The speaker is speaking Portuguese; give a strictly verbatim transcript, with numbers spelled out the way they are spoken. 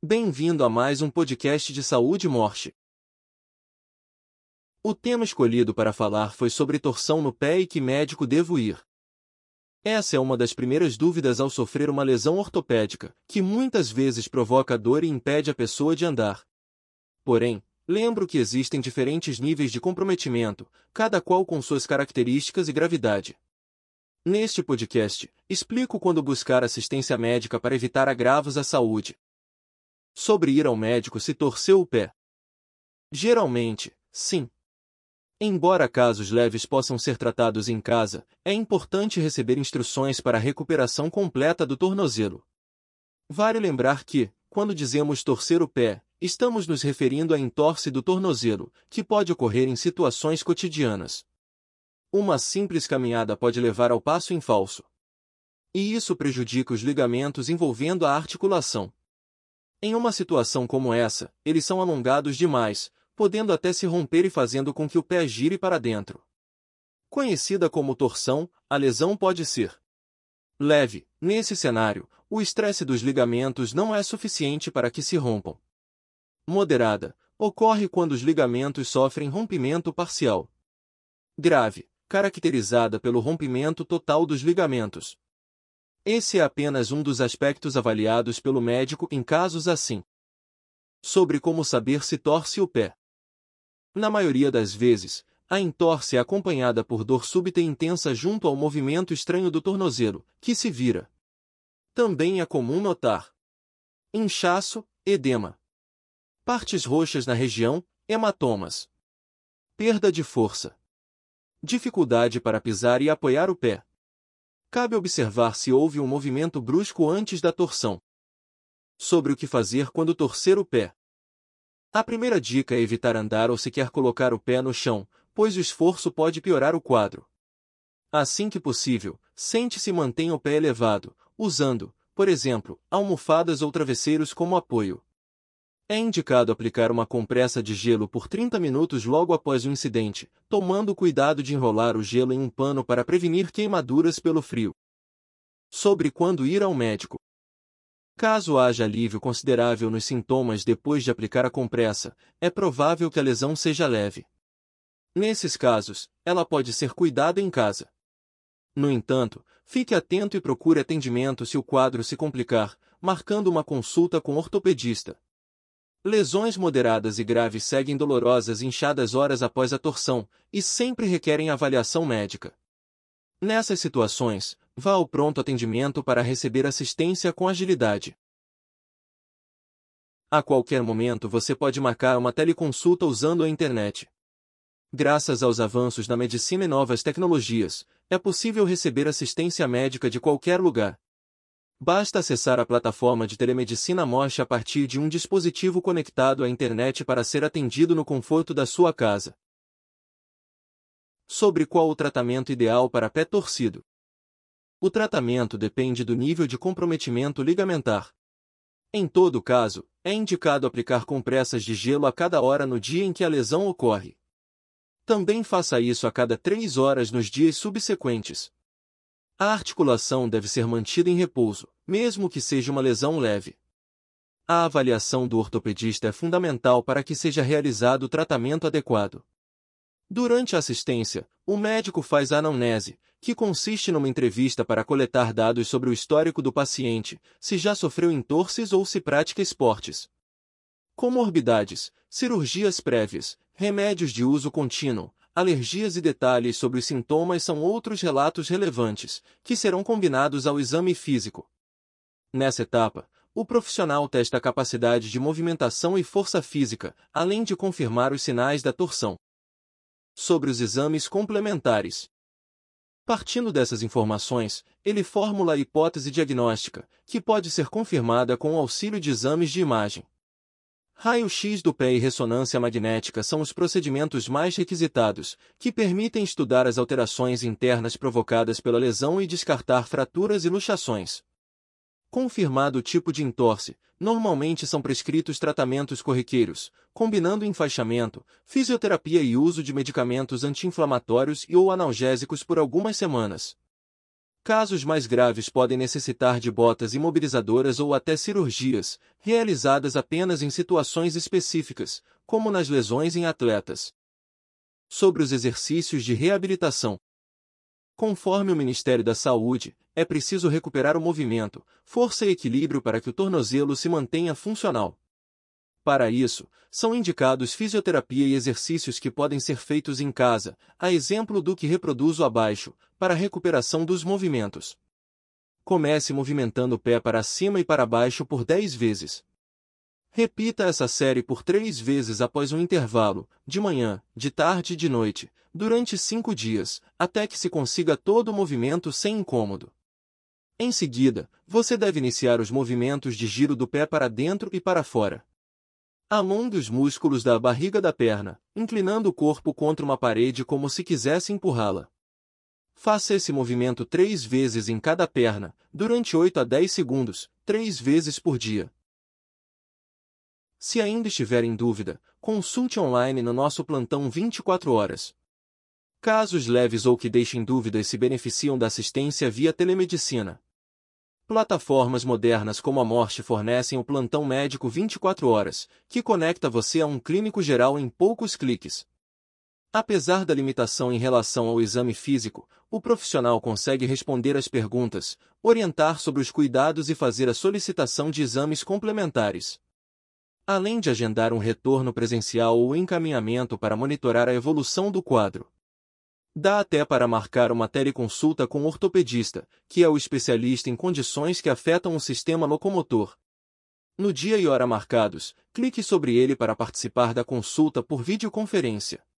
Bem-vindo a mais um podcast de saúde e morte. O tema escolhido para falar foi sobre torção no pé e que médico devo ir. Essa é uma das primeiras dúvidas ao sofrer uma lesão ortopédica, que muitas vezes provoca dor e impede a pessoa de andar. Porém, lembro que existem diferentes níveis de comprometimento, cada qual com suas características e gravidade. Neste podcast, explico quando buscar assistência médica para evitar agravos à saúde. Sobre ir ao médico se torceu o pé. Geralmente, sim. Embora casos leves possam ser tratados em casa, é importante receber instruções para a recuperação completa do tornozelo. Vale lembrar que, quando dizemos torcer o pé, estamos nos referindo à entorse do tornozelo, que pode ocorrer em situações cotidianas. Uma simples caminhada pode levar ao passo em falso. E isso prejudica os ligamentos envolvendo a articulação. Em uma situação como essa, eles são alongados demais, podendo até se romper e fazendo com que o pé gire para dentro. Conhecida como torção, a lesão pode ser leve. Nesse cenário, o estresse dos ligamentos não é suficiente para que se rompam. Moderada, ocorre quando os ligamentos sofrem rompimento parcial. Grave, caracterizada pelo rompimento total dos ligamentos. Esse é apenas um dos aspectos avaliados pelo médico em casos assim. Sobre como saber se torce o pé. Na maioria das vezes, a entorse é acompanhada por dor súbita e intensa junto ao movimento estranho do tornozelo, que se vira. Também é comum notar inchaço, edema, partes roxas na região, hematomas, perda de força, dificuldade para pisar e apoiar o pé. Cabe observar se houve um movimento brusco antes da torção. Sobre o que fazer quando torcer o pé. A primeira dica é evitar andar ou sequer colocar o pé no chão, pois o esforço pode piorar o quadro. Assim que possível, sente-se e mantenha o pé elevado, usando, por exemplo, almofadas ou travesseiros como apoio. É indicado aplicar uma compressa de gelo por trinta minutos logo após o incidente, tomando cuidado de enrolar o gelo em um pano para prevenir queimaduras pelo frio. Sobre quando ir ao médico. Caso haja alívio considerável nos sintomas depois de aplicar a compressa, é provável que a lesão seja leve. Nesses casos, ela pode ser cuidada em casa. No entanto, fique atento e procure atendimento se o quadro se complicar, marcando uma consulta com ortopedista. Lesões moderadas e graves seguem dolorosas inchadas horas após a torção, e sempre requerem avaliação médica. Nessas situações, vá ao pronto atendimento para receber assistência com agilidade. A qualquer momento você pode marcar uma teleconsulta usando a internet. Graças aos avanços na medicina e novas tecnologias, é possível receber assistência médica de qualquer lugar. Basta acessar a plataforma de telemedicina Mosh a partir de um dispositivo conectado à internet para ser atendido no conforto da sua casa. Sobre qual o tratamento ideal para pé torcido. O tratamento depende do nível de comprometimento ligamentar. Em todo caso, é indicado aplicar compressas de gelo a cada hora no dia em que a lesão ocorre. Também faça isso a cada três horas nos dias subsequentes. A articulação deve ser mantida em repouso, mesmo que seja uma lesão leve. A avaliação do ortopedista é fundamental para que seja realizado o tratamento adequado. Durante a assistência, o médico faz a anamnese, que consiste numa entrevista para coletar dados sobre o histórico do paciente, se já sofreu entorses ou se pratica esportes. Comorbidades, cirurgias prévias, remédios de uso contínuo, alergias e detalhes sobre os sintomas são outros relatos relevantes, que serão combinados ao exame físico. Nessa etapa, o profissional testa a capacidade de movimentação e força física, além de confirmar os sinais da torção. Sobre os exames complementares. Partindo dessas informações, ele formula a hipótese diagnóstica, que pode ser confirmada com o auxílio de exames de imagem. Raio-X do pé e ressonância magnética são os procedimentos mais requisitados, que permitem estudar as alterações internas provocadas pela lesão e descartar fraturas e luxações. Confirmado o tipo de entorse, normalmente são prescritos tratamentos corriqueiros, combinando enfaixamento, fisioterapia e uso de medicamentos anti-inflamatórios e ou analgésicos por algumas semanas. Casos mais graves podem necessitar de botas imobilizadoras ou até cirurgias, realizadas apenas em situações específicas, como nas lesões em atletas. Sobre os exercícios de reabilitação. Conforme o Ministério da Saúde, é preciso recuperar o movimento, força e equilíbrio para que o tornozelo se mantenha funcional. Para isso, são indicados fisioterapia e exercícios que podem ser feitos em casa, a exemplo do que reproduzo abaixo, para a recuperação dos movimentos. Comece movimentando o pé para cima e para baixo por dez vezes. Repita essa série por três vezes após um intervalo, de manhã, de tarde e de noite, durante cinco dias, até que se consiga todo o movimento sem incômodo. Em seguida, você deve iniciar os movimentos de giro do pé para dentro e para fora. Alongue os músculos da barriga da perna, inclinando o corpo contra uma parede como se quisesse empurrá-la. Faça esse movimento três vezes em cada perna, durante oito a dez segundos, três vezes por dia. Se ainda estiver em dúvida, consulte online no nosso plantão vinte e quatro horas. Casos leves ou que deixem dúvidas se beneficiam da assistência via telemedicina. Plataformas modernas como a Morte fornecem o plantão médico vinte e quatro horas, que conecta você a um clínico geral em poucos cliques. Apesar da limitação em relação ao exame físico, o profissional consegue responder às perguntas, orientar sobre os cuidados e fazer a solicitação de exames complementares. Além de agendar um retorno presencial ou encaminhamento para monitorar a evolução do quadro. Dá até para marcar uma teleconsulta com o ortopedista, que é o especialista em condições que afetam o sistema locomotor. No dia e hora marcados, clique sobre ele para participar da consulta por videoconferência.